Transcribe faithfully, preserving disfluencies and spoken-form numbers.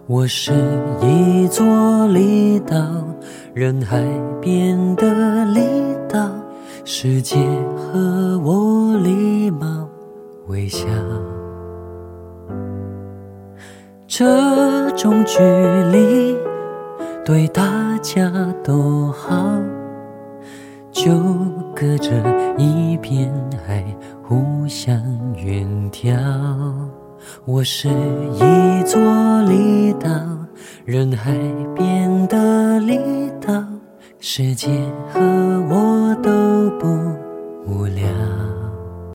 我是一座离岛，人海边的离岛，世界和我礼貌微笑。这种距离对大家都好，就隔着一片海互相远眺。我是一座离岛，人海边的离岛，世界和我